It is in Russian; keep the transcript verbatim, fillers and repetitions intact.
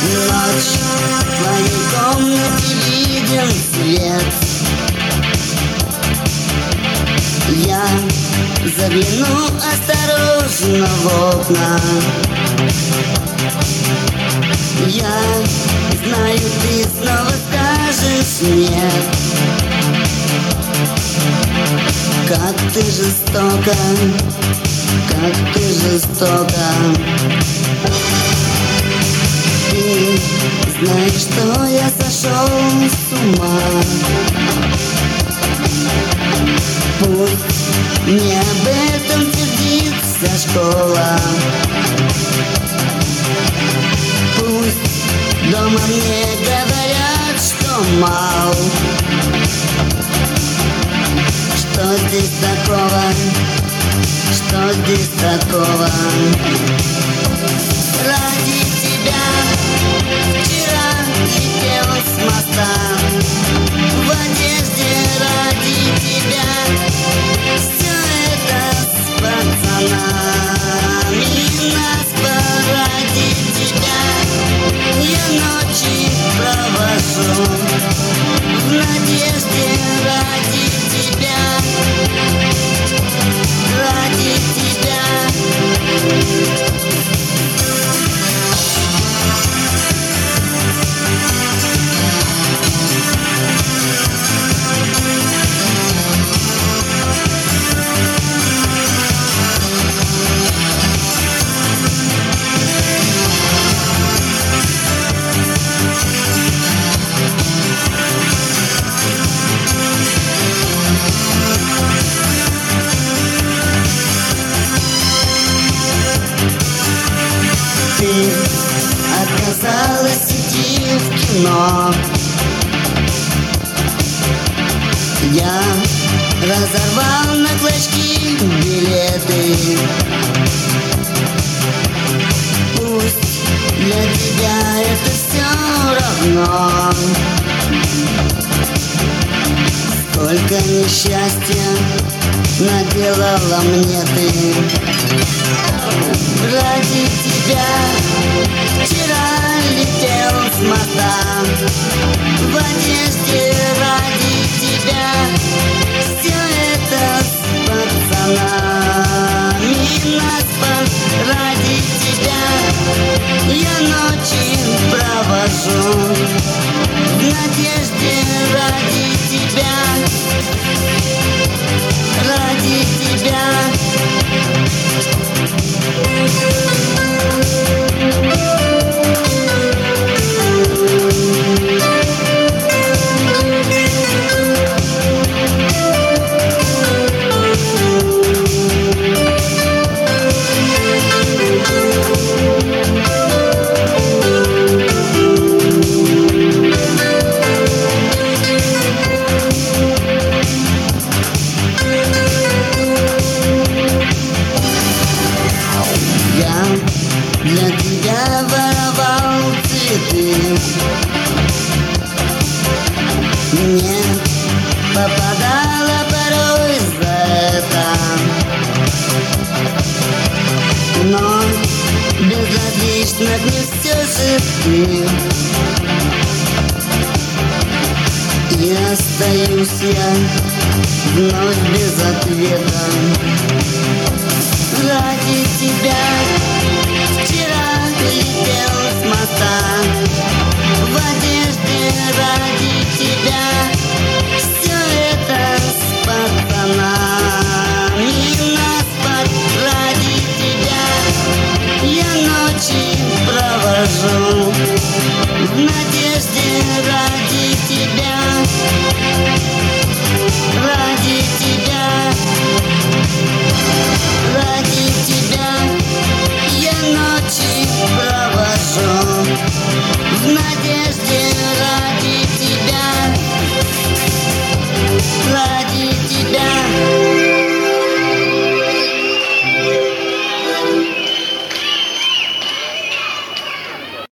Ночь, в твоей комнате виден свет. Я загляну осторожно в окна. Я знаю, ты снова скажешь нет. Как ты жестока, как ты жестока. Ты знаешь, что я сошел с ума. Пусть не об этом сердится школа. Пусть дома мне говорят, что мал. Что здесь такого, что здесь такого? Ради тебя вчера летел с моста. В одежде ради тебя. Все это с пацанами. Нас ради тебя. Я ночи провожу в надежде ради тебя. Ради тебя. Ты отказалась идти в кино. Я разорвал на клочки билеты. Пусть для тебя это все равно. Сколько несчастья наделала мне ты. Ради тебя вчера летел с моста. В одежде ради тебя. Все это с пацанами. Наспор ради тебя. Я ночи провожу в надежде ради тебя. Ради тебя. Для тебя воровал цветы. Мне попадала порой за это. Но безразлично мне все же ты. И остаюсь я вновь без ответа. Ради тебя вчера летел с моста. В одежде ради тебя. Все это с пацанами. Наспор ради тебя. Я ночи провожу в надежде.